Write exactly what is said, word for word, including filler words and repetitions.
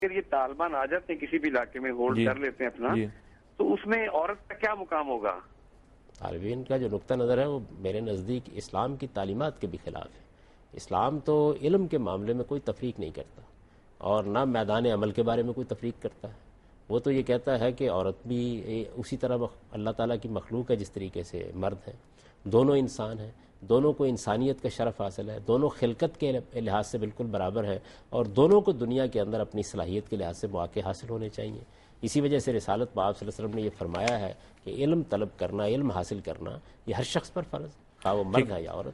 अगर ये तालिबान आ जाते हैं किसी भी इलाके में, होल्ड कर लेते हैं अपना, तो उसमें औरत का क्या मुकाम होगा? तालिबान का जो नुक्ता नज़र है वो मेरे नज़दीक इस्लाम की तालीमात के भी खिलाफ है। इस्लाम तो इल्म के मामले में कोई तफरीक नहीं करता और ना मैदान अमल के बारे में कोई तफरीक करता है। वो तो ये कहता है कि औरत भी उसी तरह अल्लाह ताला की मखलूक है जिस तरीके से मर्द हैं, दोनों इंसान हैं, दोनों को इंसानियत का शरफ हासिल है, दोनों खिलकत के लिहाज से बिल्कुल बराबर हैं और दोनों को दुनिया के अंदर अपनी सलाहियत के लिहाज से मौके हासिल होने चाहिए। इसी वजह से रिसालत पाक सल्लल्लाहु अलैहि वसल्लम ने यह फरमाया है कि इल्म तलब करना, इल्म हासिल करना ये हर शख्स पर फ़र्ज़, खा वो मर्द है या औरत।